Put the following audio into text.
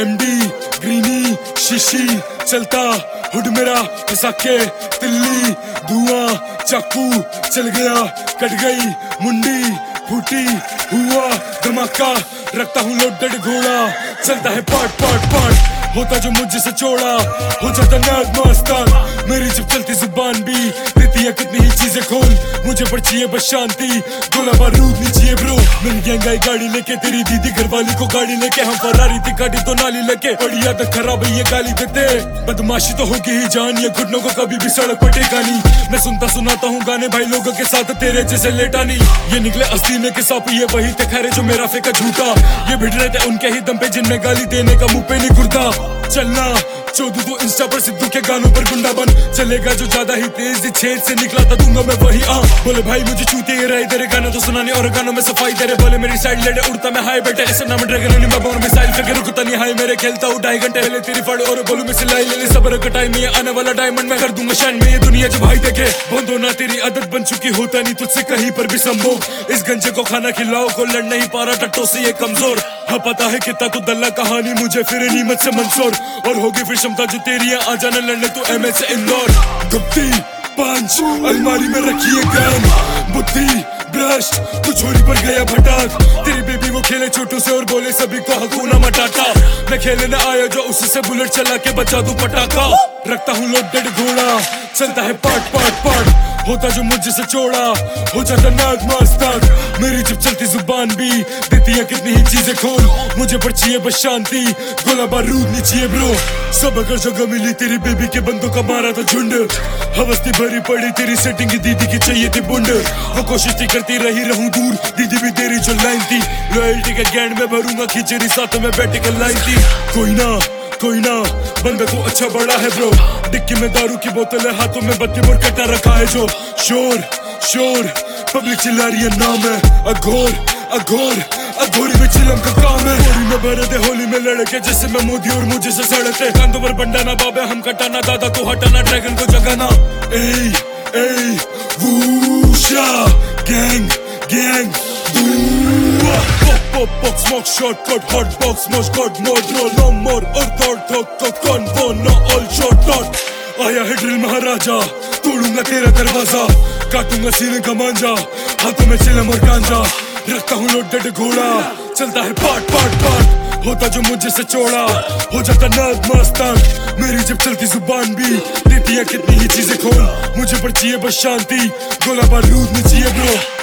MD greeny शीशी चलता hood मेरा फंसा के तिल्ली धुआं चाकू चल गया कट गई मुंडी फूटी हुआ धमाका रखता हूँ लोडेड घोड़ा चलता है पाट पाट पाट होता जो मुझसे चौड़ा हो जाता नाद मस्तान मेरी जब चलती जुबान भी देती है कितनी ही चीजें खोल मुझे पर चाहिए बस शांति गोला बारूद नहीं चाहिए ब्रो मिल गई गाड़ी लेके तेरी दीदी घरवाली को गाड़ी लेके हम फरारी थी गाड़ी तो नाली लेके बड़ी आदत खराब है ये गाली देते बदमाशी तो होगी ही जान ये घुटनों को कभी भी सड़क पर टेकानी मैं सुनता सुनाता हूँ गाने भाई लोगों के साथ तेरे जैसे लेटानी ये निकले अस्तीने के सांप ये वही थे खैरे जो मेरा फेंका झूठा ये भिड़ रहे थे उनके ही दम पे जिनमें गाली देने का मुंह पे नहीं घुरता चलना चौधू तो इंस्टा पर सिद्धू के गानों पर गुंडा बन चलेगा जो ज्यादा ही तेज छेद से निकला था दूंगा मैं वही बोले भाई मुझे चूते ही रहे तेरे गाना तो सुनाने और गानों में सफाई तेरे बोले मेरी साइड लेडे उड़ता मैं हाई बेटे ऐसे नाम ड्रैगन नहीं मैं बोर मिसाइल फिगर रुकता नहीं हाई मेरे खेलता हूँ 2.5 घंटे पहले तेरी फड़ और बोलूं मैं सिलाई ले सबर का टाइम ये आने वाला डायमंड मैं कर दूंगा शाइन में ये दुनिया जब भाई देखे बंदो ना तेरी आदत बन चुकी होता नहीं तुझसे कहीं पर भी संभोग इस गंजे को खाना खिलाओ को लड़ नहीं पा रहा टट्टों से ये कमजोर हाँ पता है कितना तो दल्ला कहानी मुझे फिर नीमत से मंसूर और होगी फिर क्षमता जो तेरी है आ जाना लड़ने तो एमएच से इंदौर गुप्ती पंच अलमारी में रखी है गन बुद्धि ब्रश तू छोरी पर गया भटक तेरी बेबी वो खेले छोटू से और बोले सभी को हकूना मटाटा मैं खेलने न आया जो उसी से बुलेट चला के बचा दूं पटाखा रखता हूँ लोडेड घोड़ा चलता है पाट पाट पाट होता जो मुझसे चौड़ा हो जाता नाद मस्तान मेरी जब चलती जुबान भी देती है कितनी ही चीजें खोल मुझे पर चाहिए बस शांति गोला बारूद नहीं चाहिए ब्रो सब अगर जगह मिली तेरी बेबी के बंदों का मारा था झुंड हवस्ती भरी पड़ी तेरी सेटिंग दीदी की चाहिए थी बुंड वो कोशिश थी करती रही रहूं दूर दीदी भी तेरी जो लाइन थी लॉयल्टी के गैंड में भरूंगा खिचड़ी साथ में बैठ के लाइन थी कोई ना बंदा तो अच्छा बड़ा है ब्रो डिक्की में दारू की बोतल है हाथों में बत्ती और कटा रखा है जो शोर पब्लिक चिल्ला रही है नाम है अघोरी में चिलम का काम है होली में भरे थे होली में लड़के जैसे मैं मोदी और मुझे से सड़ते कंधों पर बंडाना बाबे हम कटाना दादा को हटाना ड्रैगन को जगाना ए वूशा gang Pop, smoke, shot, cut, hot box, smoke, cut, more, draw, no more, और दौड़ ठोक को convo, no all shot, dot आया है ड्रिल महाराजा तोड़ूंगा तेरा दरवाजा काटूंगा सीने का मांझा हाथों में चिलम और गांजा रखता हूँ लोडेड घोड़ा चलता है पाट पाट पाट होता जो मुझसे चौड़ा हो जाता नाद मस्तान मेरी जब चलती जुबान भी देती है कितनी ही चीजें खोल मुझे पर चाहिए बस शांति गोला बारूद नहीं चाहिए ब्रो